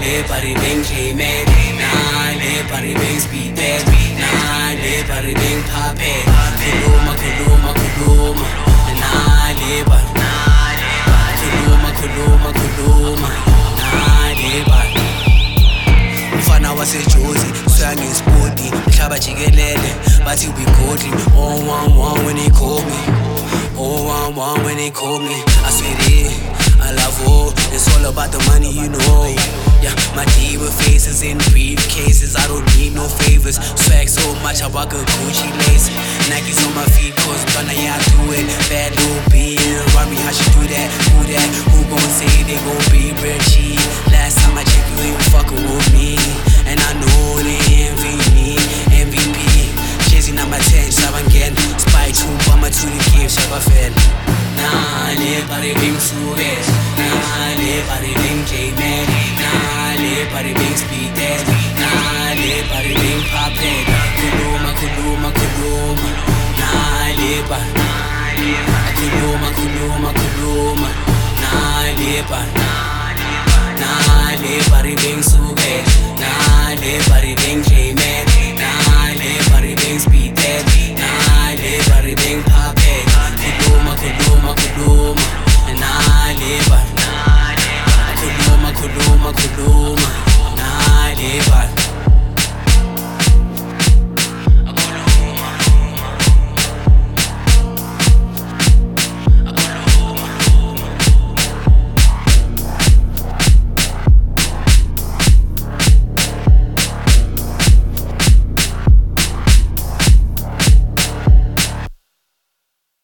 bari beng J-Man, nah, le bari beng speed dead, nah, le bari beng pape, kuluma, kuluma, kuluma, nah, le bari, kuluma, kuluma, kuluma, nah, le bari. Mfana waseJozi, uyangispoti, mhlaba jikelele, bathi we godly, 011 when they call me, 011 when they call me, I swear it, I love all, it's all about the money, you know. Yeah, my diva faces in briefcases, I don't need no favors. Swag so much, I walk a Gucci lace. Nikes on my feet, cause gonna yeah, I do it. Bad little B, run me, how she do that? Who gon' say they gon' be real cheap? Last time I checked, you ain't fucking with me. And I know they envy me, MVP. Chasing number 10, Sabangen. Spy 2, Bama 2, the game, Shabba Fed. Nah, le bari bing Suez. Nah, le bari bing J-Man. Nah, le bari bing speed dead. Nah, le bari bing pape. Kuluma, kuluma, kuluma. Nah, le bari. Kuluma, kuluma, kuluma. Nah, le bari. Nah, le bari bing Suez. Nah, le bari bing J-Man. Nah, le bari bing speed